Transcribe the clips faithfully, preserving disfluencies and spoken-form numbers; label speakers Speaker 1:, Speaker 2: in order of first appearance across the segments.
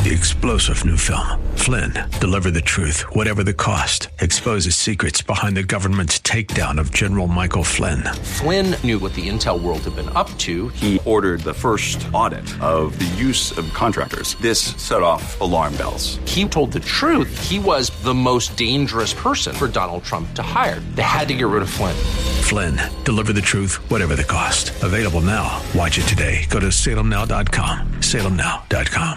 Speaker 1: The explosive new film, Flynn, deliver the truth, whatever the cost, exposes secrets behind the government's takedown of General Michael Flynn.
Speaker 2: Flynn knew what the intel world had been up to.
Speaker 3: He ordered the first audit of the use of contractors. This set off alarm bells.
Speaker 2: He told the truth. He was the most dangerous person for Donald Trump to hire. They had to get rid of Flynn.
Speaker 1: Flynn, deliver the truth, whatever the cost. Available now. Watch it today. Go to salem now dot com. salem now dot com.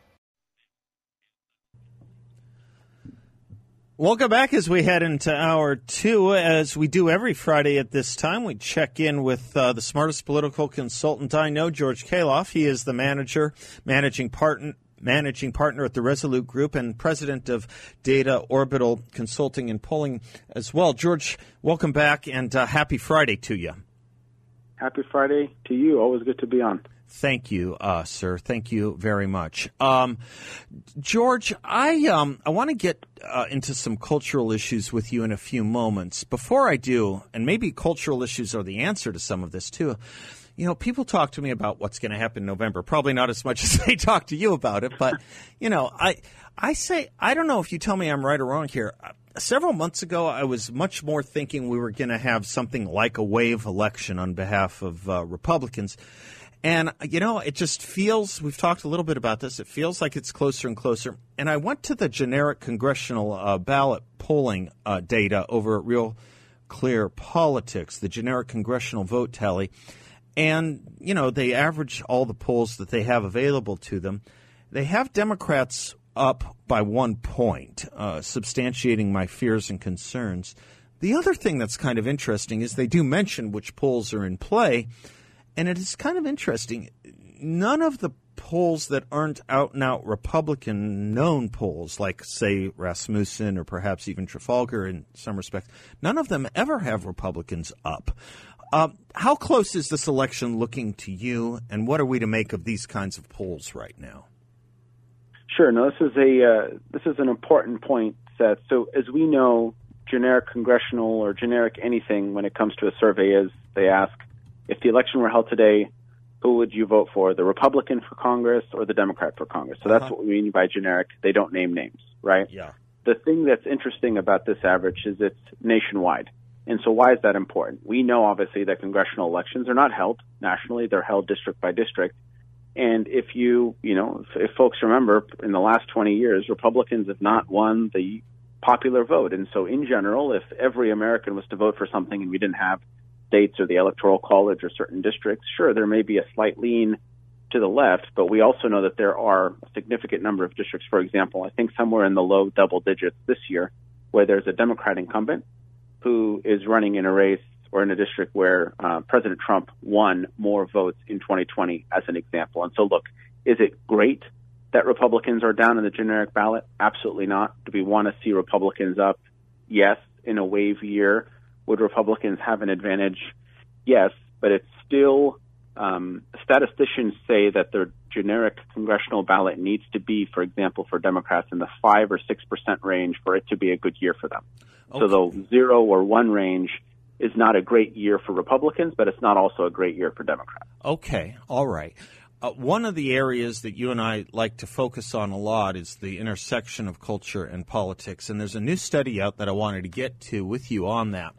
Speaker 4: Welcome back as we head into hour two. As we do every Friday at this time, we check in with uh, the smartest political consultant I know, George Kaloff. He is the manager, managing partner, managing partner at the Resolute Group and president of Data Orbital Consulting and Polling as well. George, welcome back and uh, happy Friday to you.
Speaker 5: Happy Friday to you. Always good to be on.
Speaker 4: Thank you, uh, sir. Thank you very much. Um, George, I um, I want to get uh, into some cultural issues with you in a few moments. Before I do, and maybe cultural issues are the answer to some of this too, you know, people talk to me about what's going to happen in November. Probably not as much as they talk to you about it, but, you know, I I say, I don't know if you tell me I'm right or wrong here. Several months ago, I was much more thinking we were going to have something like a wave election on behalf of uh, Republicans. And, you know, it just feels, we've talked a little bit about this, it feels like it's closer and closer. And I went to the generic congressional uh, ballot polling uh, data over at Real Clear Politics, the generic congressional vote tally. And, you know, they average all the polls that they have available to them. They have Democrats up by one point, uh, substantiating my fears and concerns. The other thing that's kind of interesting is they do mention which polls are in play. And it is kind of interesting. None of the polls that aren't out-and-out Republican-known polls, like, say, Rasmussen or perhaps even Trafalgar in some respects, none of them ever have Republicans up. Uh, how close is this election looking to you, and what are we to make of these kinds of polls right now?
Speaker 5: Sure. No, this is a uh, this is an important point, Seth. So as we know, generic congressional or generic anything when it comes to a survey is they ask, if the election were held today, who would you vote for, the Republican for Congress or the Democrat for Congress? So that's uh-huh. what we mean by generic. They don't name names, right?
Speaker 4: Yeah.
Speaker 5: The thing that's interesting about this average is it's nationwide. And so why is that important? We know, obviously, that congressional elections are not held nationally. They're held district by district. And if you, you know, if, if folks remember, in the last twenty years, Republicans have not won the popular vote. And so in general, if every American was to vote for something and we didn't have states or the Electoral College or certain districts, sure, there may be a slight lean to the left, but we also know that there are a significant number of districts, for example, I think somewhere in the low double digits this year, where there's a Democrat incumbent who is running in a race or in a district where uh, President Trump won more votes in twenty twenty, as an example. And so, look, is it great that Republicans are down in the generic ballot? Absolutely not. Do we want to see Republicans up? Yes, in a wave year. Would Republicans have an advantage? Yes, but it's still, um, statisticians say that the generic congressional ballot needs to be, for example, for Democrats in the five or six percent range for it to be a good year for them. Okay. So the zero or one range is not a great year for Republicans, but it's not also a great year for Democrats.
Speaker 4: Okay, all right. Uh, one of the areas that you and I like to focus on a lot is the intersection of culture and politics, and there's a new study out that I wanted to get to with you on that.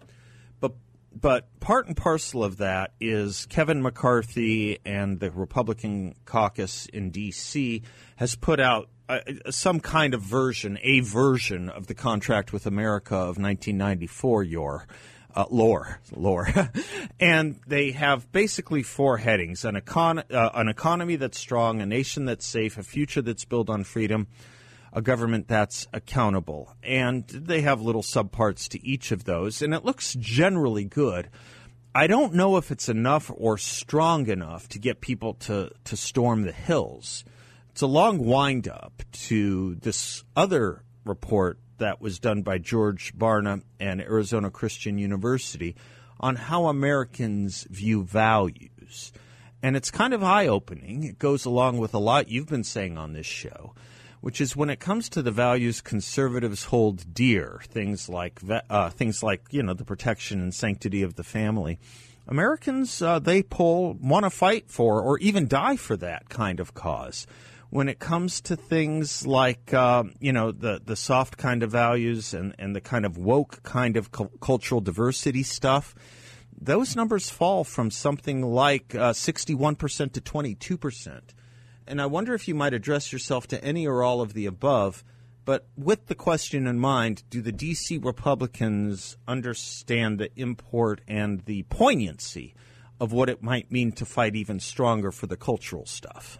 Speaker 4: But part and parcel of that is Kevin McCarthy and the Republican caucus in D C has put out uh, some kind of version, a version of the Contract with America of nineteen ninety-four, your uh, lore, lore. And they have basically four headings: an, econ- uh, an economy that's strong, a nation that's safe, a future that's built on freedom, a government that's accountable. And they have little subparts to each of those, and it looks generally good. I don't know if it's enough or strong enough to get people to, to storm the hills. It's a long wind-up to this other report that was done by George Barna and Arizona Christian University on how Americans view values. And it's kind of eye-opening. It goes along with a lot you've been saying on this show, which is when it comes to the values conservatives hold dear, things like uh, things like you know the protection and sanctity of the family, Americans uh, they poll want to fight for or even die for that kind of cause. when it comes to things like, uh, you know, the, the soft kind of values and, and the kind of woke kind of cu- cultural diversity stuff, those numbers fall from something like uh, sixty-one percent to twenty-two percent. And I wonder if you might address yourself to any or all of the above. But with the question in mind, do the D C Republicans understand the import and the poignancy of what it might mean to fight even stronger for the cultural stuff?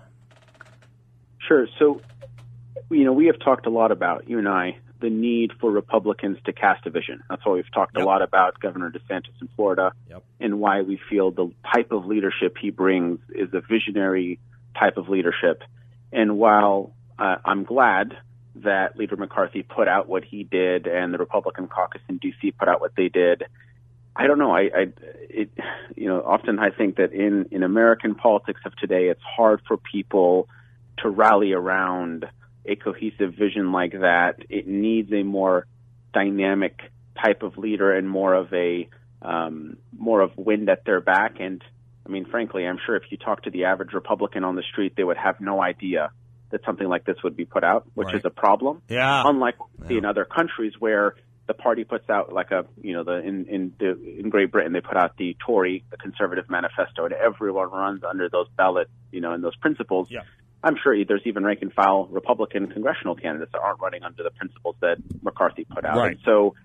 Speaker 5: Sure. So, you know, we have talked a lot about, you and I, the need for Republicans to cast a vision. That's why we've talked yep. a lot about Governor DeSantis in Florida
Speaker 4: yep.
Speaker 5: and why we feel the type of leadership he brings is a visionary type of leadership. And while uh, I'm glad that Leader McCarthy put out what he did and the Republican caucus in D C put out what they did, I don't know. I, I it, you know, often I think that in, in American politics of today, it's hard for people to rally around a cohesive vision like that. It needs a more dynamic type of leader and more of a um, more of wind at their back. And I mean, frankly, I'm sure if you talk to the average Republican on the street, they would have no idea that something like this would be put out, which
Speaker 4: right.
Speaker 5: is a problem.
Speaker 4: Yeah.
Speaker 5: Unlike what we
Speaker 4: yeah.
Speaker 5: see in other countries where the party puts out like a, you know, the in in, the, in Great Britain they put out the Tory, the Conservative Manifesto, and everyone runs under those ballot, you know, and those principles.
Speaker 4: Yeah.
Speaker 5: I'm sure there's even rank and file Republican congressional candidates that aren't running under the principles that McCarthy put out.
Speaker 4: Right.
Speaker 5: And so,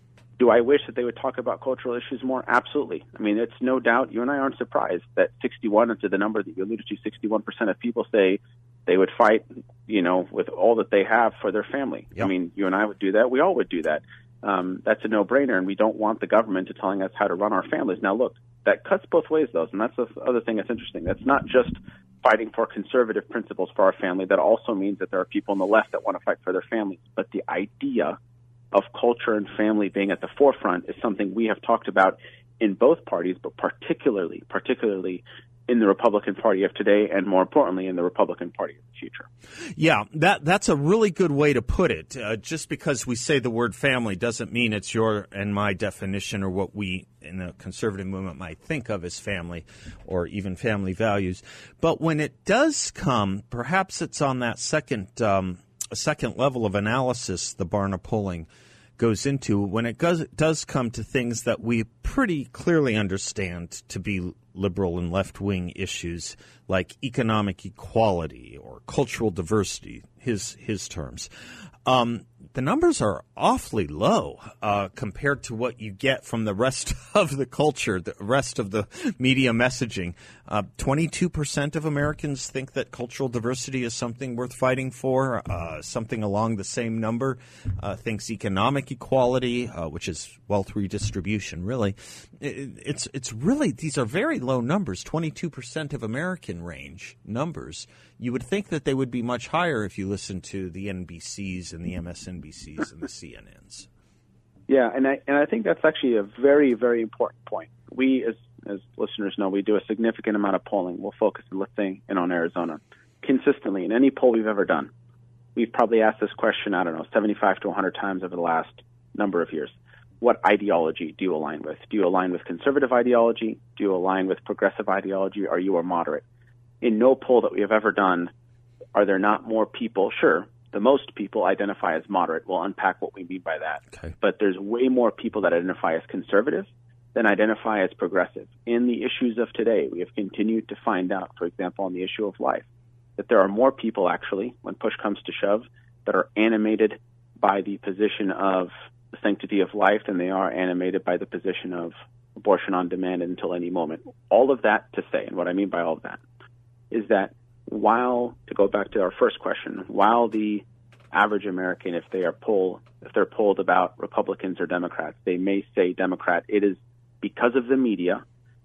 Speaker 5: do I wish that they would talk about cultural issues more? Absolutely. I mean, it's no doubt. You and I aren't surprised that sixty-one, to the number that you alluded to, sixty-one percent of people say they would fight, you know, with all that they have for their family.
Speaker 4: Yep.
Speaker 5: I mean, you and I would do that. We all would do that. Um, that's a no-brainer, and we don't want the government to telling us how to run our families. Now, look, that cuts both ways, though, and that's the other thing that's interesting. That's not just fighting for conservative principles for our family. That also means that there are people on the left that want to fight for their families. But the idea of culture and family being at the forefront is something we have talked about in both parties, but particularly, particularly in the Republican Party of today, and more importantly, in the Republican Party of the future.
Speaker 4: Yeah, that that's a really good way to put it. Uh, just because we say the word family doesn't mean it's your and my definition or what we in the conservative movement might think of as family or even family values. But when it does come, perhaps it's on that second um, second level of analysis the Barna polling goes into, when it does, does come to things that we pretty clearly understand to be liberal and left-wing issues like economic equality or cultural diversity, his his terms. Um, the numbers are awfully low uh, compared to what you get from the rest of the culture, the rest of the media messaging. Uh, twenty-two percent of Americans think that cultural diversity is something worth fighting for. Uh, something along the same number uh, thinks economic equality, uh, which is wealth redistribution, really. It, it's, it's really, these are very low numbers, twenty-two percent of American range numbers. You would think that they would be much higher if you listen to the N B Cs and the M S N B Cs and the C N Ns.
Speaker 5: Yeah, and I and I think that's actually a very, very important point. We, as as listeners know, we do a significant amount of polling. We'll focus, let's say, in on Arizona. Consistently, in any poll we've ever done, we've probably asked this question, I don't know, seventy-five to one hundred times over the last number of years. What ideology do you align with? Do you align with conservative ideology? Do you align with progressive ideology? Are you a moderate? In no poll that we have ever done, are there not more people? Sure, the most people identify as moderate. We'll unpack what we mean by that.
Speaker 4: Okay.
Speaker 5: But there's way more people that identify as conservative than identify as progressive. In the issues of today, we have continued to find out, for example, on the issue of life, that there are more people actually, when push comes to shove, that are animated by the position of the sanctity of life than they are animated by the position of abortion on demand until any moment. All of that to say, and what I mean by all of that, is that while, to go back to our first question, while the average American, if they are polled, if they're polled about Republicans or Democrats, they may say Democrat. It is because of the media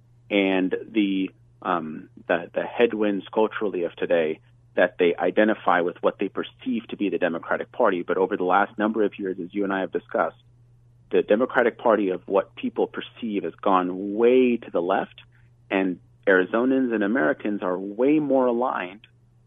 Speaker 5: and the um, the, the headwinds culturally of today that they identify with what they perceive to be the Democratic Party. But over the last number of years, as you and I have discussed, the Democratic Party of what people perceive has gone way to the left, and Arizonans and Americans are way more aligned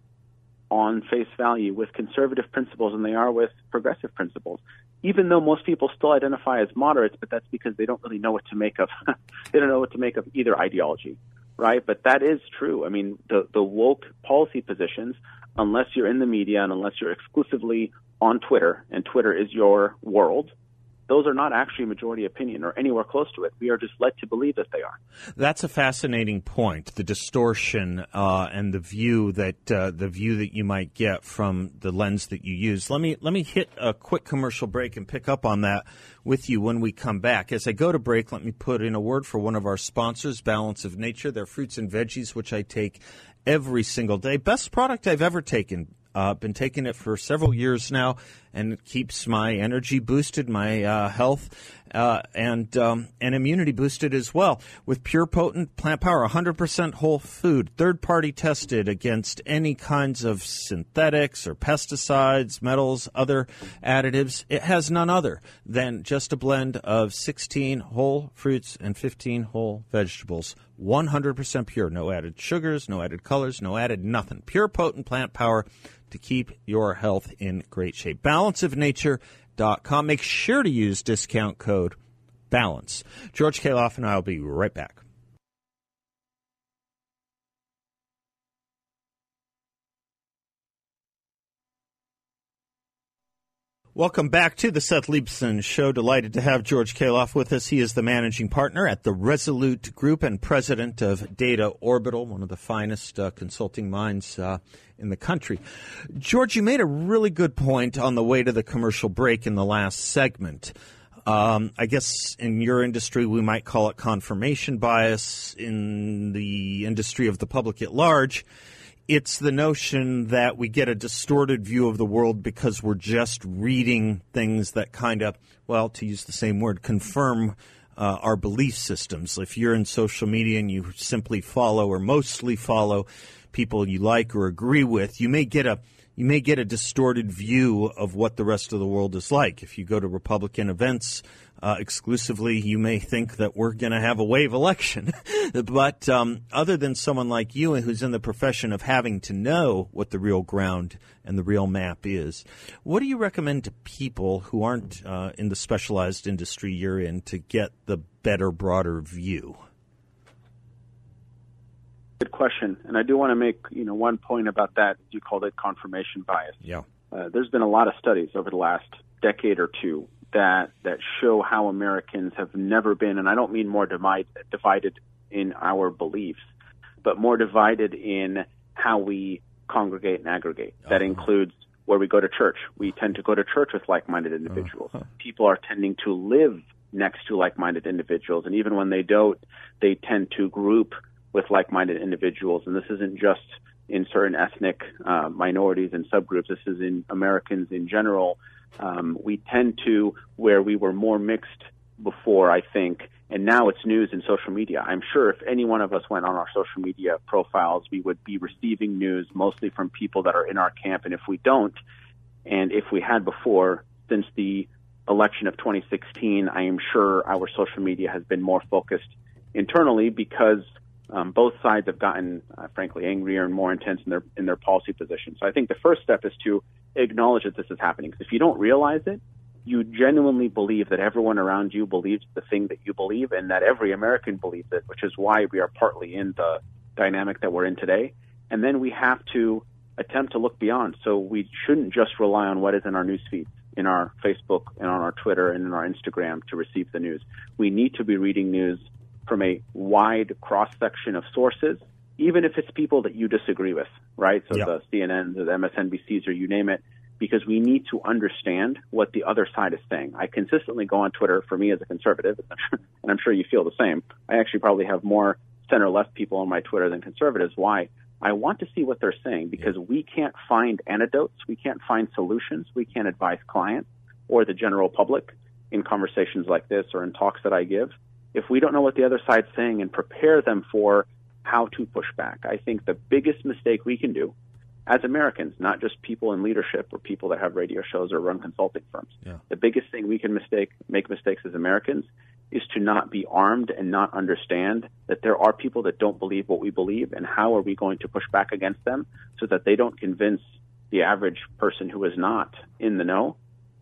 Speaker 5: on face value with conservative principles than they are with progressive principles, even though most people still identify as moderates, but that's because they don't really know what to make of they don't know what to make of either ideology. right? But that is true. I mean, the, the woke policy positions, unless you're in the media and unless you're exclusively on Twitter, and Twitter is your world, those are not actually majority opinion or anywhere close to it. We are just led to believe that they are.
Speaker 4: That's a fascinating point, the distortion uh, and the view that uh, the view that you might get from the lens that you use. Let me let me hit a quick commercial break and pick up on that with you when we come back. As I go to break, let me put in a word for one of our sponsors, Balance of Nature. Their fruits and veggies, which I take every single day. Best product I've ever taken. I've uh, been taking it for several years now, and it keeps my energy boosted, my uh, health, uh, and um, and immunity boosted as well. With Pure Potent Plant Power, one hundred percent whole food, third-party tested against any kinds of synthetics or pesticides, metals, other additives. It has none other than just a blend of sixteen whole fruits and fifteen whole vegetables. one hundred percent pure, no added sugars, no added colors, no added nothing. Pure Potent Plant Power to keep your health in great shape. balance of nature dot com. Make sure to use discount code BALANCE. George Kaloff and I will be right back. Welcome back to the Seth Leibsohn Show. Delighted to have George Kaloff with us. He is the managing partner at the Resolute Group and president of Data Orbital, one of the finest uh, consulting minds uh, in the country. George, you made a really good point on the way to the commercial break in the last segment. Um, I guess in your industry we might call it confirmation bias. In the industry of the public at large, it's the notion that we get a distorted view of the world because we're just reading things that kind of, well, to use the same word, confirm uh, our belief systems. If you're in social media and you simply follow or mostly follow people you like or agree with, you may get a you may get a distorted view of what the rest of the world is like. If you go to Republican events uh, exclusively, you may think that we're going to have a wave election. But um, other than someone like you who's in the profession of having to know what the real ground and the real map is, what do you recommend to people who aren't uh, in the specialized industry you're in to get the better, broader view?
Speaker 5: Good question, and I do want to make you know one point about that. You called it confirmation bias.
Speaker 4: Yeah,
Speaker 5: uh, there's been a lot of studies over the last decade or two that that show how Americans have never been, and I don't mean more divide, divided in our beliefs, but more divided in how we congregate and aggregate. Uh-huh. That includes where we go to church. We tend to go to church with like-minded individuals. Uh-huh. People are tending to live next to like-minded individuals, and even when they don't, they tend to group with like-minded individuals. And this isn't just in certain ethnic uh, minorities and subgroups. This is in Americans in general. Um, we tend to, where we were more mixed before, I think, and now it's news in social media. I'm sure if any one of us went on our social media profiles, we would be receiving news mostly from people that are in our camp. And if we don't, and if we had before, since the election of twenty sixteen, I am sure our social media has been more focused internally because Um, both sides have gotten, uh, frankly, angrier and more intense in their in their policy positions. So I think the first step is to acknowledge that this is happening. Because if you don't realize it, you genuinely believe that everyone around you believes the thing that you believe and that every American believes it, which is why we are partly in the dynamic that we're in today. And then we have to attempt to look beyond. So we shouldn't just rely on what is in our news feeds, in our Facebook and on our Twitter and in our Instagram to receive the news. We need to be reading news from a wide cross-section of sources, even if it's people that you disagree with, right? So yeah. the C N Ns, the M S N B Cs, or you name it, because we need to understand what the other side is saying. I consistently go on Twitter, for me as a conservative, and I'm sure you feel the same. I actually probably have more center-left people on my Twitter than conservatives. Why? I want to see what they're saying, because we can't find antidotes, we can't find solutions, we can't advise clients or the general public in conversations like this or in talks that I give if we don't know what the other side's saying and prepare them for how to push back. I think the biggest mistake we can do as Americans, not just people in leadership or people that have radio shows or run consulting firms, yeah. the biggest thing we can mistake, make mistakes as Americans is to not be armed and not understand that there are people that don't believe what we believe, and how are we going to push back against them so that they don't convince the average person who is not in the know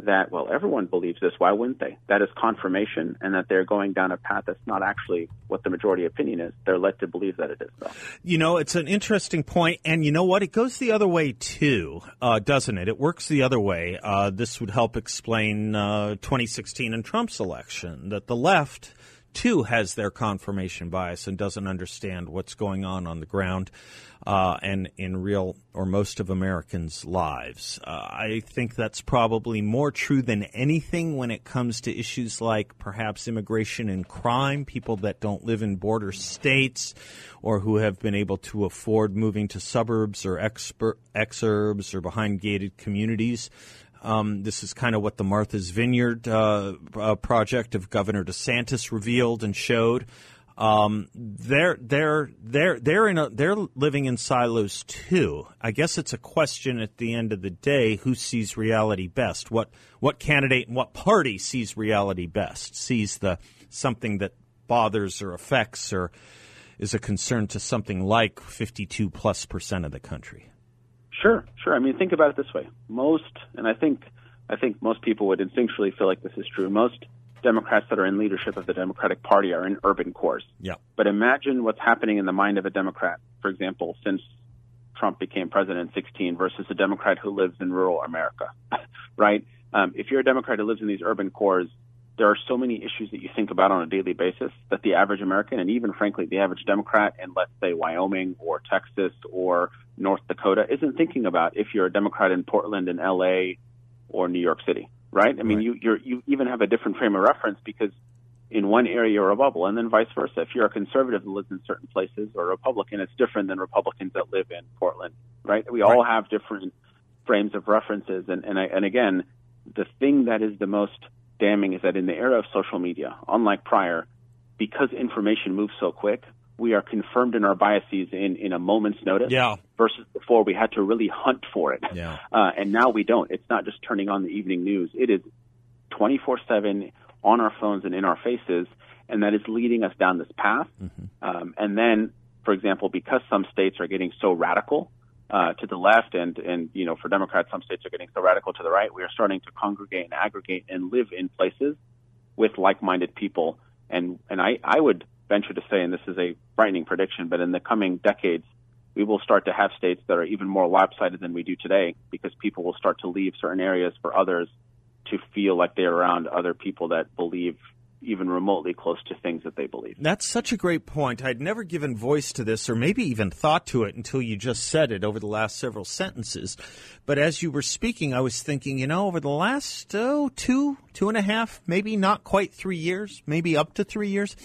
Speaker 5: that, well, everyone believes this. Why wouldn't they? That is confirmation, and that they're going down a path that's not actually what the majority opinion is. They're led to believe that it is, though.
Speaker 4: You know, it's an interesting point, and you know what? It goes the other way, too, uh, doesn't it? It works the other way. Uh, this would help explain uh, twenty sixteen and Trump's election, that the left, too, has their confirmation bias and doesn't understand what's going on on the ground uh, and in real or most of Americans' lives. Uh, I think that's probably more true than anything when it comes to issues like perhaps immigration and crime, people that don't live in border states or who have been able to afford moving to suburbs or exper- exurbs or behind gated communities. Um, this is kind of what the Martha's Vineyard uh, uh, project of Governor DeSantis revealed and showed. Um, they're they're they're they're in a, they're living in silos too. I guess it's a question at the end of the day: who sees reality best? What what candidate and what party sees reality best? Sees the something that bothers or affects or is a concern to something like fifty-two plus percent of the country.
Speaker 5: Sure, sure. I mean, think about it this way. Most, and I think I think most people would instinctually feel like this is true, most Democrats that are in leadership of the Democratic Party are in urban cores.
Speaker 4: Yeah.
Speaker 5: But imagine what's happening in the mind of a Democrat, for example, since Trump became president in sixteen versus a Democrat who lives in rural America, right? Um, if you're a Democrat who lives in these urban cores, there are so many issues that you think about on a daily basis that the average American and even, frankly, the average Democrat in, let's say, Wyoming or Texas or North Dakota isn't thinking about if you're a Democrat in Portland and L A or New York City, right? I mean,
Speaker 4: Right.
Speaker 5: you you're, you even have a different frame of reference because in one area you're a bubble, and then vice versa. If you're a conservative that lives in certain places or a Republican, it's different than Republicans that live in Portland, right? We all have different frames of references, and and, I, and again, the thing that is the most damning is that in the era of social media, unlike prior, because information moves so quick, we are confirmed in our biases in, in a moment's notice.
Speaker 4: Yeah.
Speaker 5: Versus before, we had to really hunt for it.
Speaker 4: Yeah.
Speaker 5: Uh, and now we don't. It's not just turning on the evening news. It is twenty-four seven on our phones and in our faces, and that is leading us down this path. Mm-hmm. Um, and then, for example, because some states are getting so radical uh, to the left, and, and, you know, for Democrats, some states are getting so radical to the right, we are starting to congregate and aggregate and live in places with like-minded people. And, and I, I would venture to say, and this is a frightening prediction, but in the coming decades, we will start to have states that are even more lopsided than we do today because people will start to leave certain areas for others to feel like they're around other people that believe even remotely close to things that they believe.
Speaker 4: That's such a great point. I'd never given voice to this or maybe even thought to it until you just said it over the last several sentences. But as you were speaking, I was thinking, you know, over the last oh, two, two and a half, maybe not quite three years, maybe up to three years,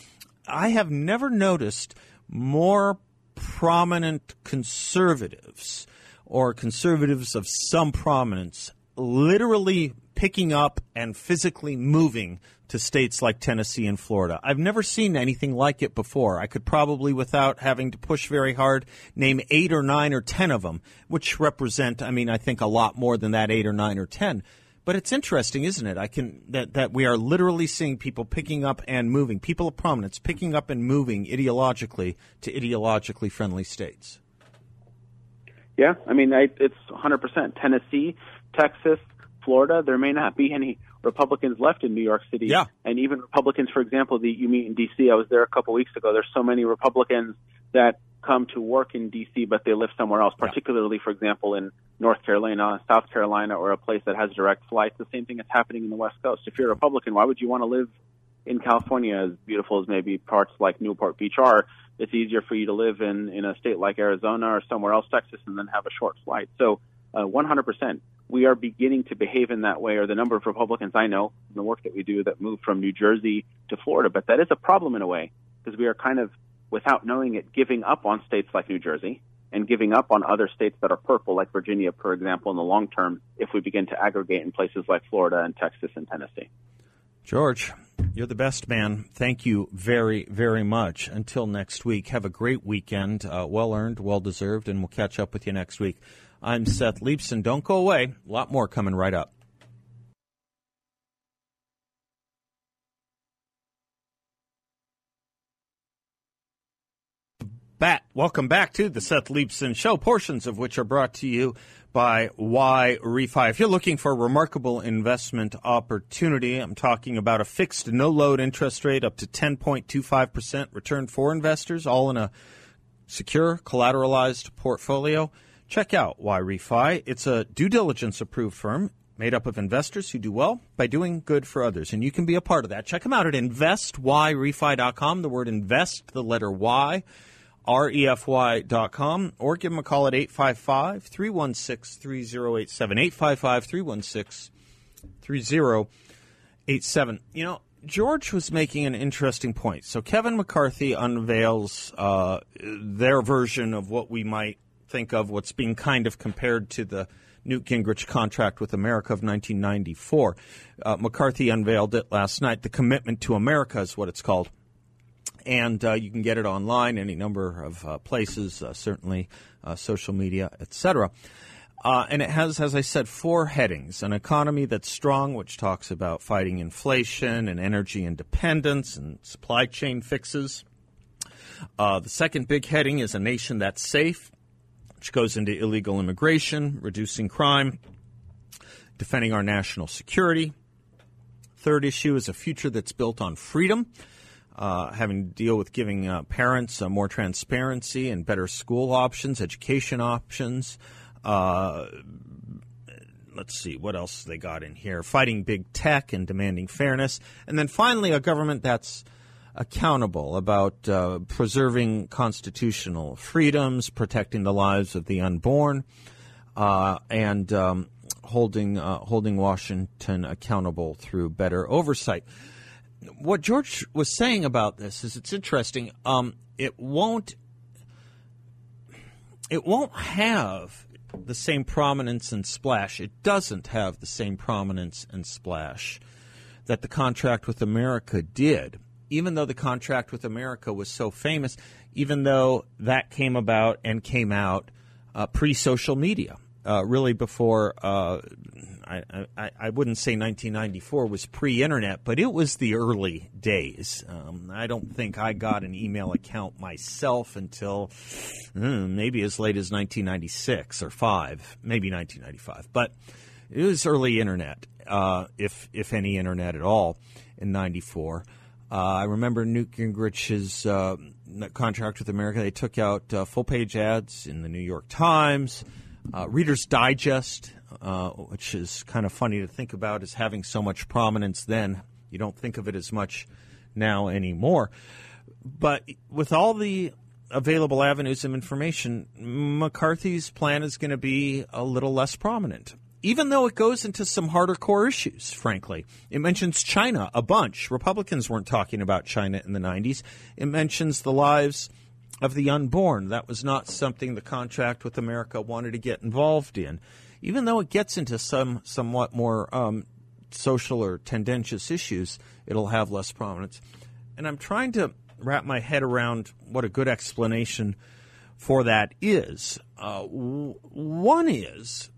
Speaker 4: I have never noticed more prominent conservatives or conservatives of some prominence literally picking up and physically moving to states like Tennessee and Florida. I've never seen anything like it before. I could probably, without having to push very hard, name eight or nine or ten of them, which represent, I mean, I think a lot more than that eight or nine or ten. But it's interesting, isn't it? I can that, that we are literally seeing people picking up and moving, people of prominence picking up and moving ideologically to ideologically friendly states.
Speaker 5: Yeah, I mean, I, it's one hundred percent. Tennessee, Texas, Florida, there may not be any Republicans left in New York City.
Speaker 4: Yeah.
Speaker 5: And even Republicans, for example, that you meet in D C, I was there a couple weeks ago. There's so many Republicans that come to work in D C, but they live somewhere else, particularly, yeah. for example, in North Carolina, South Carolina, or a place that has direct flights. The same thing is happening in the West Coast. If you're a Republican, why would you want to live in California, as beautiful as maybe parts like Newport Beach are? It's easier for you to live in, in a state like Arizona or somewhere else, Texas, and then have a short flight. So uh, one hundred percent, we are beginning to behave in that way, or the number of Republicans I know in the work that we do that move from New Jersey to Florida. But that is a problem in a way, because we are kind of, without knowing it, giving up on states like New Jersey and giving up on other states that are purple, like Virginia, for example, in the long term, if we begin to aggregate in places like Florida and Texas and Tennessee.
Speaker 4: George, you're the best, man. Thank you very, very much. Until next week, have a great weekend. Uh, well-earned, well-deserved, and we'll catch up with you next week. I'm Seth Leibsohn. Don't go away. A lot more coming right up. back. Welcome back to the Seth Leibsohn Show, portions of which are brought to you by YRefy. If you're looking for a remarkable investment opportunity, I'm talking about a fixed no-load interest rate up to ten point two five percent return for investors, all in a secure, collateralized portfolio. Check out YRefy. It's a due diligence-approved firm made up of investors who do well by doing good for others, and you can be a part of that. Check them out at invest y refi dot com, the word invest, the letter Y, R E F Y dot com, or give them a call at eight five five, three one six, three zero eight seven, eight five five, three one six, three zero eight seven. You know, George was making an interesting point. So Kevin McCarthy unveils uh, their version of what we might think of what's being kind of compared to the Newt Gingrich contract with America of nineteen ninety-four. Uh, McCarthy unveiled it last night. The Commitment to America is what it's called. And uh, you can get it online, any number of uh, places, uh, certainly uh, social media, et cetera. Uh, and it has, as I said, four headings. An economy that's strong, which talks about fighting inflation and energy independence and supply chain fixes. Uh, the second big heading is a nation that's safe, which goes into illegal immigration, reducing crime, defending our national security. Third issue is a future that's built on freedom, uh, having to deal with giving uh, parents uh, more transparency and better school options, education options. Uh, let's see, what else they got in here? Fighting big tech and demanding fairness. And then finally, a government that's accountable, about uh, preserving constitutional freedoms, protecting the lives of the unborn, uh, and um, holding uh, holding Washington accountable through better oversight. What George was saying about this is it's interesting. Um, it won't it won't have the same prominence and splash. It doesn't have the same prominence and splash that the contract with America did. Even though the contract with America was so famous, even though that came about and came out uh, pre-social media, uh, really before, uh, I, I, I wouldn't say nineteen ninety-four was pre-internet, but it was the early days. Um, I don't think I got an email account myself until mm, maybe as late as nineteen ninety-six or five, maybe nineteen ninety-five. But it was early internet, uh, if if any internet at all, in ninety-four. Uh, I remember Newt Gingrich's uh, contract with America. They took out uh, full-page ads in the New York Times, uh, Reader's Digest, uh, which is kind of funny to think about as having so much prominence then. You don't think of it as much now anymore. But with all the available avenues of information, McCarthy's plan is going to be a little less prominent, even though it goes into some harder core issues, frankly. It mentions China a bunch. Republicans weren't talking about China in the nineties. It mentions the lives of the unborn. That was not something the contract with America wanted to get involved in. Even though it gets into some somewhat more um, social or tendentious issues, it'll have less prominence. And I'm trying to wrap my head around what a good explanation for that is. Uh, w- one is,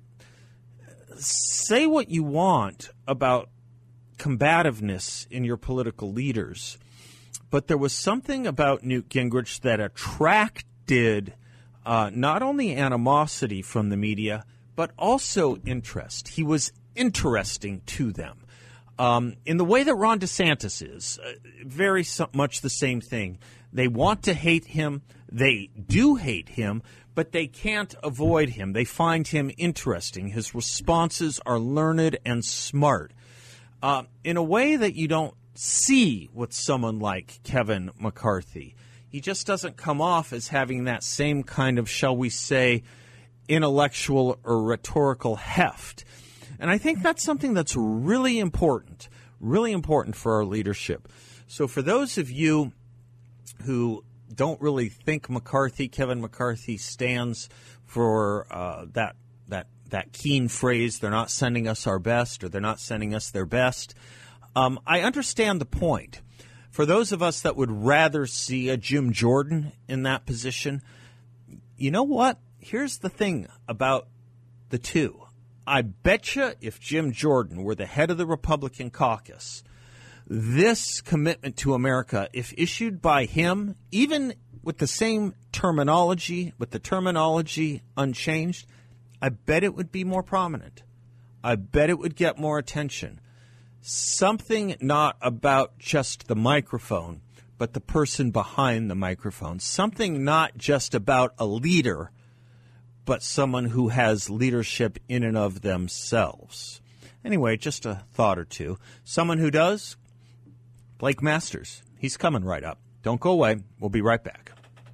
Speaker 4: say what you want about combativeness in your political leaders, but there was something about Newt Gingrich that attracted uh, not only animosity from the media, but also interest. He was interesting to them. Um, in the way that Ron DeSantis is, uh, very so- much the same thing. They want to hate him. They do hate him, but they can't avoid him. They find him interesting. His responses are learned and smart uh, in a way that you don't see with someone like Kevin McCarthy. He just doesn't come off as having that same kind of, shall we say, intellectual or rhetorical heft. And I think that's something that's really important, really important for our leadership. So for those of you who don't really think McCarthy, Kevin McCarthy, stands for uh, that that that keen phrase, they're not sending us our best, or they're not sending us their best, um, I understand the point. For those of us that would rather see a Jim Jordan in that position, you know what? Here's the thing about the two. I betcha if Jim Jordan were the head of the Republican caucus, this commitment to America, if issued by him, even with the same terminology, with the terminology unchanged, I bet it would be more prominent. I bet it would get more attention. Something not about just the microphone, but the person behind the microphone. Something not just about a leader, but someone who has leadership in and of themselves. Anyway, just a thought or two. Someone who does, Blake Masters. He's coming right up. Don't go away. We'll be right back.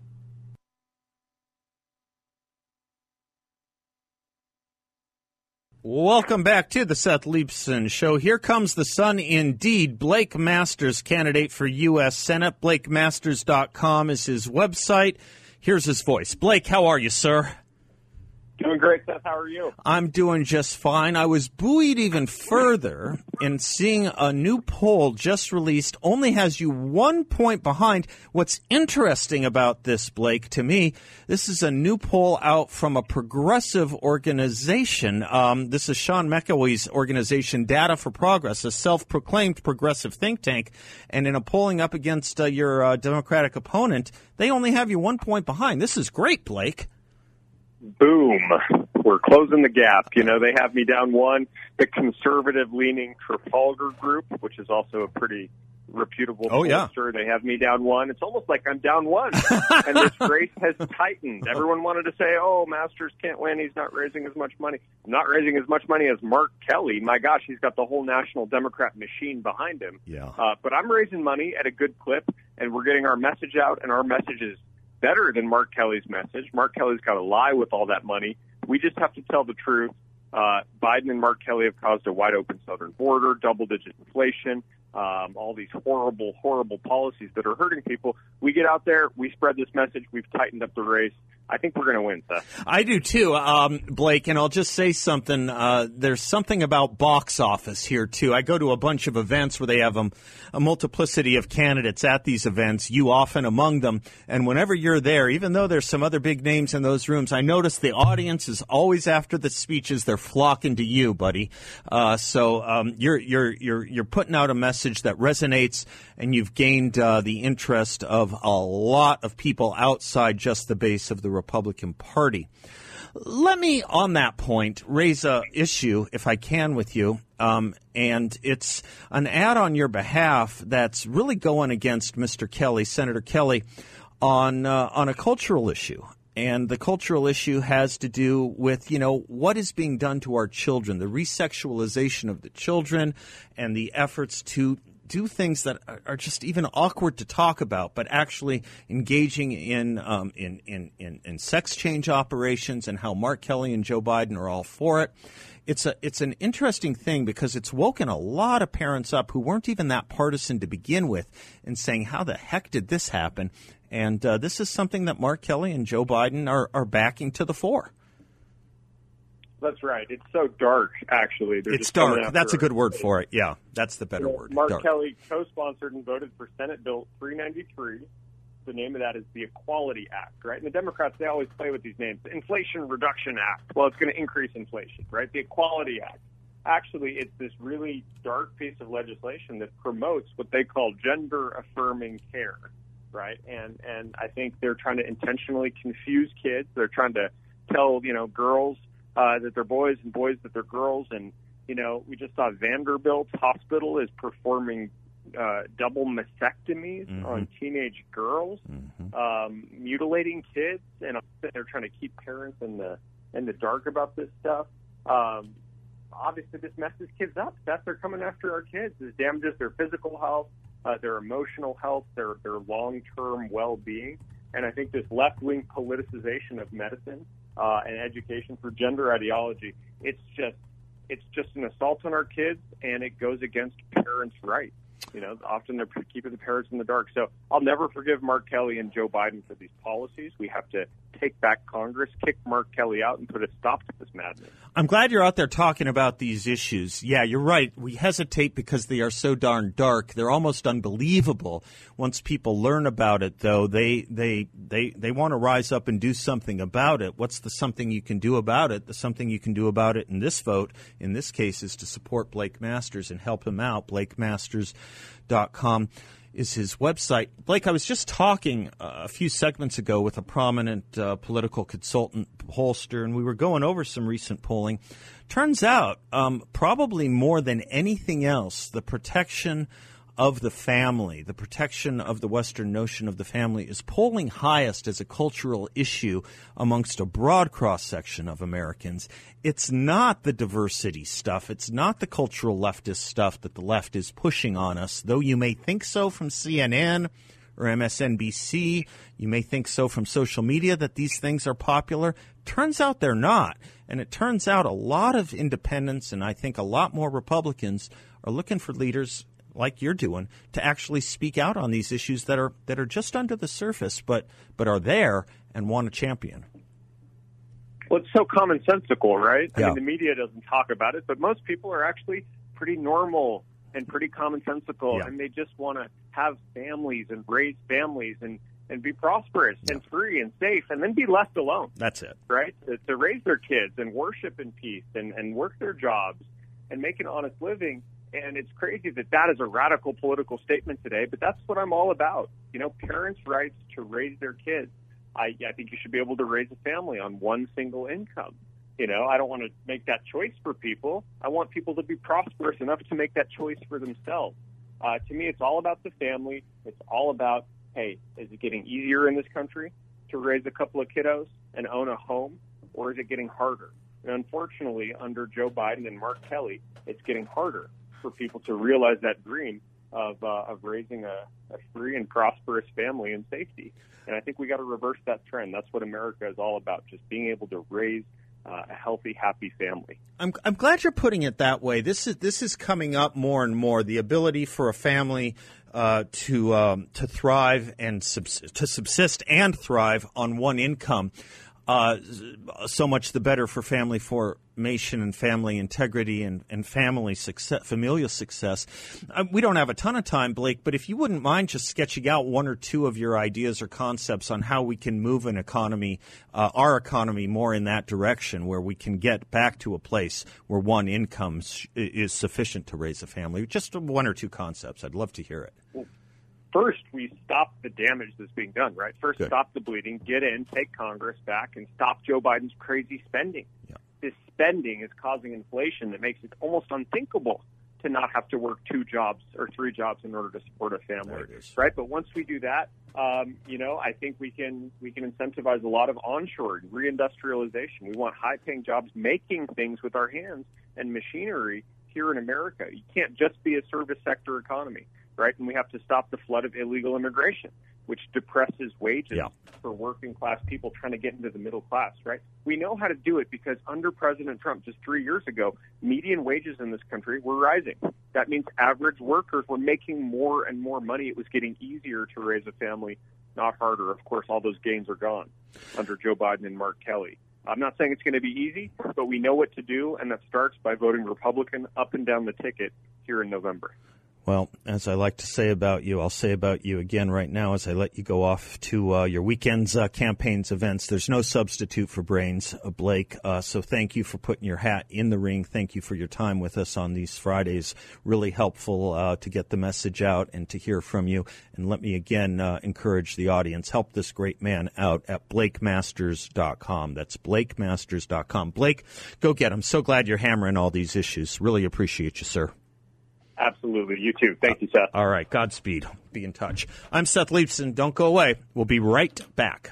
Speaker 4: Welcome back to the Seth Leibsohn Show. Here comes the sun indeed. Blake Masters, candidate for U S Senate. Blake Masters dot com is his website. Here's his voice. Blake, how are you, sir?
Speaker 6: Doing great, Seth. How are you?
Speaker 4: I'm doing just fine. I was buoyed even further in seeing a new poll just released only has you one point behind. What's interesting about this, Blake, to me, this is a new poll out from a progressive organization. Um, this is Sean McElwee's organization, Data for Progress, a self-proclaimed progressive think tank. And in a polling up against uh, your uh, Democratic opponent, they only have you one point behind. This is great, Blake.
Speaker 6: Boom. We're closing the gap. You know, they have me down one. The conservative-leaning Trafalgar Group, which is also a pretty reputable
Speaker 4: oh,
Speaker 6: pollster,
Speaker 4: yeah.
Speaker 6: they have me down one. It's almost like I'm down one. And this race has tightened. Everyone wanted to say, oh, Masters can't win. He's not raising as much money. I'm not raising as much money as Mark Kelly. My gosh, he's got the whole national Democrat machine behind him.
Speaker 4: Yeah.
Speaker 6: Uh, but I'm raising money at a good clip, and we're getting our message out, and our message is better than Mark Kelly's message. Mark Kelly's got to lie with all that money. We just have to tell the truth. Uh, Biden and Mark Kelly have caused a wide-open southern border, double-digit inflation, um, all these horrible, horrible policies that are hurting people. We get out there, we spread this message, we've tightened up the race. I think we're going to win, Seth.
Speaker 4: I do too, um, Blake, and I'll just say something. Uh, there's something about box office here, too. I go to a bunch of events where they have um, a multiplicity of candidates at these events, you often among them. And whenever you're there, even though there's some other big names in those rooms, I notice the audience is always after the speeches. They're flocking to you, buddy. Uh, so um, you're you're you're you're putting out a message that resonates, and you've gained uh, the interest of a lot of people outside just the base of the Republican Party. Let me, on that point, raise a issue, if I can, with you, um, and it's an ad on your behalf that's really going against Mister Kelly, Senator Kelly, on uh, on a cultural issue. And the cultural issue has to do with, you know, what is being done to our children, the resexualization of the children, and the efforts to do things that are just even awkward to talk about, but actually engaging in, um, in, in, in, in sex change operations, and how Mark Kelly and Joe Biden are all for it. It's a it's an interesting thing because it's woken a lot of parents up who weren't even that partisan to begin with, and saying, how the heck did this happen? And uh, this is something that Mark Kelly and Joe Biden are, are backing to the fore.
Speaker 6: That's right. It's so dark, actually. They're
Speaker 4: it's
Speaker 6: just
Speaker 4: dark. That's a good word for it. Yeah, that's the better
Speaker 6: you know,
Speaker 4: word.
Speaker 6: Mark
Speaker 4: dark.
Speaker 6: Kelly co-sponsored and voted for Senate Bill three ninety-three. The name of that is the Equality Act, right? And the Democrats, they always play with these names. The Inflation Reduction Act. Well, it's going to increase inflation, right? The Equality Act. Actually, it's this really dark piece of legislation that promotes what they call gender-affirming care, right? And and I think they're trying to intentionally confuse kids. They're trying to tell, you know, girls uh, that they're boys and boys that they're girls. And, you know, we just saw Vanderbilt Hospital is performing uh, double mastectomies mm-hmm. on teenage girls, mm-hmm. um, mutilating kids. And they're trying to keep parents in the in the dark about this stuff. Um, obviously, this messes kids up. That's they're coming after our kids. This damages their physical health, uh, their emotional health, their, their long-term well-being. And I think this left-wing politicization of medicine uh, and education for gender ideology, it's just it's just an assault on our kids, and it goes against parents' rights. You know, often they're keeping the parents in the dark. So I'll never forgive Mark Kelly and Joe Biden for these policies. We have to take back Congress, kick Mark Kelly out, and put a stop to this madness.
Speaker 4: I'm glad you're out there talking about these issues. Yeah, you're right. We hesitate because they are so darn dark. They're almost unbelievable. Once people learn about it, though, they they they, they want to rise up and do something about it. What's the something you can do about it? The something you can do about it in this vote, in this case, is to support Blake Masters and help him out, blake masters dot com. is his website. Blake, I was just talking uh, a few segments ago with a prominent uh, political consultant, pollster, and we were going over some recent polling. Turns out, um, probably more than anything else, the protection of the family, the protection of the Western notion of the family is polling highest as a cultural issue amongst a broad cross-section of Americans. It's not the diversity stuff. It's not the cultural leftist stuff that the left is pushing on us, though you may think so from C N N or M S N B C. You may think so from social media that these things are popular. Turns out they're not. And it turns out a lot of independents, and I think a lot more Republicans, are looking for leaders like you're doing, to actually speak out on these issues that are that are just under the surface, but but are there and want to champion.
Speaker 6: Well, it's so commonsensical, right?
Speaker 4: Yeah.
Speaker 6: I mean, the media doesn't talk about it, but most people are actually pretty normal and pretty commonsensical,
Speaker 4: Yeah.
Speaker 6: and they just want to have families and raise families and, and be prosperous
Speaker 4: Yeah.
Speaker 6: and free and safe, and then be left alone.
Speaker 4: That's it.
Speaker 6: Right? To, to raise their kids and worship in peace and, and work their jobs and make an honest living. And it's crazy that that is a radical political statement today, but that's what I'm all about. You know, parents' rights to raise their kids. I, I think you should be able to raise a family on one single income. You know, I don't want to make that choice for people. I want people to be prosperous enough to make that choice for themselves. Uh, to me, it's all about the family. It's all about, hey, is it getting easier in this country to raise a couple of kiddos and own a home, or is it getting harder? And unfortunately, under Joe Biden and Mark Kelly, it's getting harder for people to realize that dream of uh, of raising a, a free and prosperous family in safety. And I think we got to reverse that trend. That's what America is all about, just being able to raise uh, a healthy, happy family.
Speaker 4: I'm I'm glad you're putting it that way. This is this is coming up more and more. The ability for a family uh, to um, to thrive and subs- to subsist and thrive on one income. Uh, so much the better for family formation and family integrity and, and family success, familial success. Uh, we don't have a ton of time, Blake, but if you wouldn't mind just sketching out one or two of your ideas or concepts on how we can move an economy, uh, our economy, more in that direction, where we can get back to a place where one income is sufficient to raise a family. Just one or two concepts. I'd love to hear it.
Speaker 6: Well, first, we stop the damage that's being done, right? First,
Speaker 4: Good.
Speaker 6: Stop the bleeding, get in, take Congress back, and stop Joe Biden's crazy spending.
Speaker 4: Yeah.
Speaker 6: This spending is causing inflation that makes it almost unthinkable to not have to work two jobs or three jobs in order to support a family,
Speaker 4: There it is.
Speaker 6: right? But once we do that, um, you know, I think we can we can incentivize a lot of onshoring, reindustrialization. We want high-paying jobs making things with our hands and machinery here in America. You can't just be a service sector economy. Right, and we have to stop the flood of illegal immigration, which depresses wages
Speaker 4: Yeah.
Speaker 6: for working class people trying to get into the middle class. Right, we know how to do it because under President Trump, just three years ago, median wages in this country were rising. That means average workers were making more and more money. It was getting easier to raise a family, not harder. Of course, all those gains are gone under Joe Biden and Mark Kelly. I'm not saying it's going to be easy, but we know what to do, and that starts by voting Republican up and down the ticket here in November.
Speaker 4: Well, as I like to say about you, I'll say about you again right now as I let you go off to uh, your weekend's uh, campaigns events. There's no substitute for brains, uh, Blake. Uh, so thank you for putting your hat in the ring. Thank you for your time with us on these Fridays. Really helpful uh, to get the message out and to hear from you. And let me again uh, encourage the audience. Help this great man out at blake masters dot com. That's blake masters dot com. Blake, go get him. So glad you're hammering all these issues. Really appreciate you, sir.
Speaker 6: Absolutely. You too. Thank you, Seth.
Speaker 4: All right. Godspeed. Be in touch. I'm Seth Leibson. Don't go away. We'll be right back.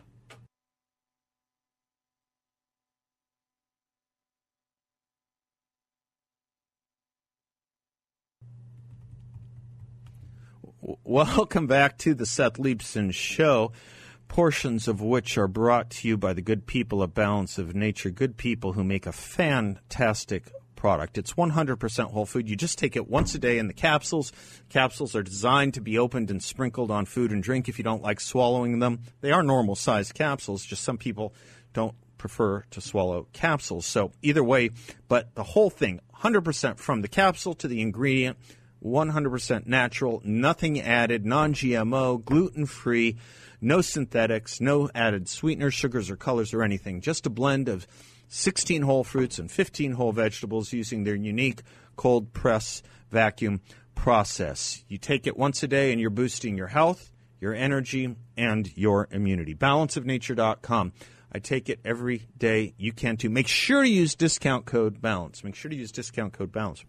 Speaker 4: Welcome back to the Seth Leibson Show, portions of which are brought to you by the good people of Balance of Nature, good people who make a fantastic product. It's one hundred percent whole food. You just take it once a day in the capsules. Capsules are designed to be opened and sprinkled on food and drink if you don't like swallowing them. They are normal-sized capsules, just some people don't prefer to swallow capsules. So either way, but the whole thing, one hundred percent from the capsule to the ingredient, one hundred percent natural, nothing added, non-G M O, gluten-free, no synthetics, no added sweeteners, sugars, or colors or anything. Just a blend of sixteen whole fruits and fifteen whole vegetables using their unique cold press vacuum process. You take it once a day and you're boosting your health, your energy, and your immunity. balance of nature dot com. I take it every day. You can too. Make sure to use discount code BALANCE. Make sure to use discount code BALANCE.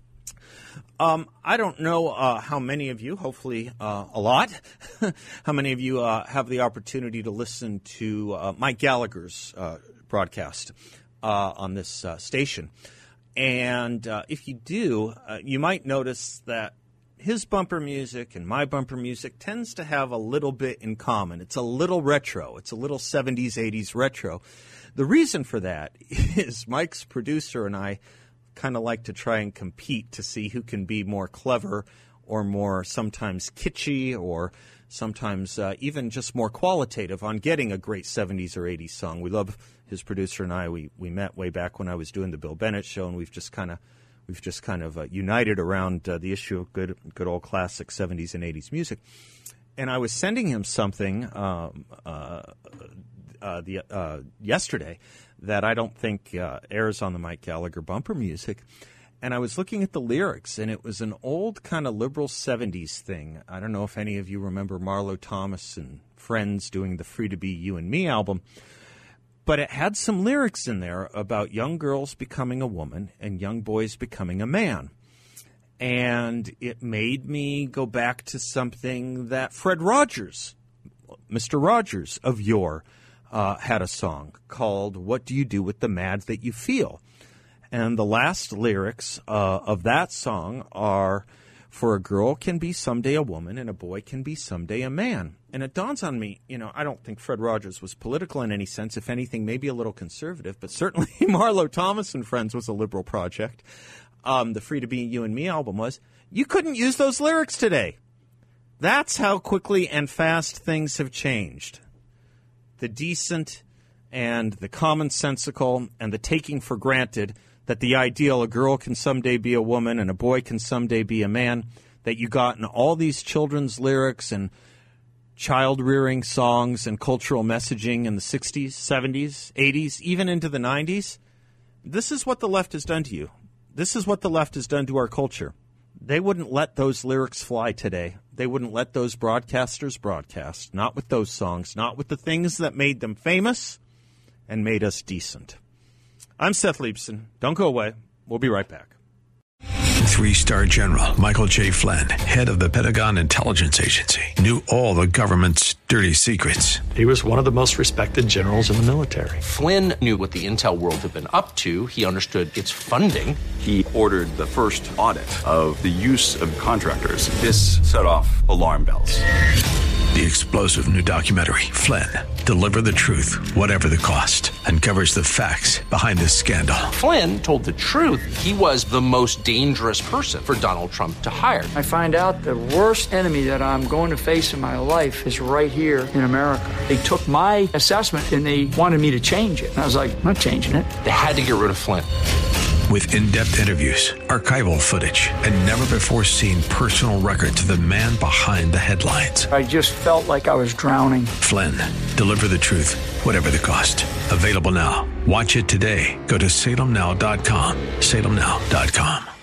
Speaker 4: Um, I don't know uh, how many of you, hopefully uh, a lot, how many of you uh, have the opportunity to listen to uh, Mike Gallagher's uh, broadcast uh, on this uh, station. And uh, if you do, uh, you might notice that his bumper music and my bumper music tends to have a little bit in common. It's a little retro. It's a little seventies, eighties retro. The reason for that is Mike's producer and I kind of like to try and compete to see who can be more clever or more sometimes kitschy or sometimes uh, even just more qualitative on getting a great seventies or eighties song. We love his producer and I. We we met way back when I was doing the Bill Bennett Show, and we've just kind of we've just kind of uh, united around uh, the issue of good good old classic seventies and eighties music. And I was sending him something um, uh, uh, the uh, yesterday that I don't think uh, airs on the Mike Gallagher bumper music. And I was looking at the lyrics, and it was an old kind of liberal seventies thing. I don't know if any of you remember Marlo Thomas and Friends doing the Free to Be You and Me album, but it had some lyrics in there about young girls becoming a woman and young boys becoming a man. And it made me go back to something that Fred Rogers, Mister Rogers of yore, Uh, had a song called What Do You Do with the Mad That You Feel? And the last lyrics uh, of that song are, for a girl can be someday a woman and a boy can be someday a man. And it dawns on me, you know, I don't think Fred Rogers was political in any sense. If anything, maybe a little conservative, but certainly Marlo Thomas and Friends was a liberal project. Um, the Free to Be You and Me album was. You couldn't use those lyrics today. That's how quickly and fast things have changed. The decent and the commonsensical and the taking for granted that the ideal, a girl can someday be a woman and a boy can someday be a man, that you got in all these children's lyrics and child-rearing songs and cultural messaging in the sixties, seventies, eighties, even into the nineties. This is what the left has done to you. This is what the left has done to our culture. They wouldn't let those lyrics fly today. They wouldn't let those broadcasters broadcast. Not with those songs. Not with the things that made them famous and made us decent. I'm Seth Leibson. Don't go away. We'll be right back.
Speaker 1: Three-star General Michael J. Flynn, head of the Pentagon Intelligence Agency, knew all the government's dirty secrets.
Speaker 7: He was one of the most respected generals in the military.
Speaker 2: Flynn knew what the intel world had been up to. He understood its funding.
Speaker 3: He ordered the first audit of the use of contractors. This set off alarm bells.
Speaker 1: The explosive new documentary, Flynn, Deliver the Truth, Whatever the Cost, uncovers the facts behind this scandal.
Speaker 2: Flynn told the truth. He was the most dangerous person for Donald Trump to hire.
Speaker 8: I find out the worst enemy that I'm going to face in my life is right here in America. They took my assessment and they wanted me to change it. And I was like, I'm not changing it.
Speaker 2: They had to get rid of Flynn.
Speaker 1: With in-depth interviews, archival footage, and never-before-seen personal records of the man behind the headlines.
Speaker 8: I just felt like I was drowning.
Speaker 1: Flynn, Deliver the Truth, Whatever the Cost. Available now. Watch it today. Go to salem now dot com. salem now dot com.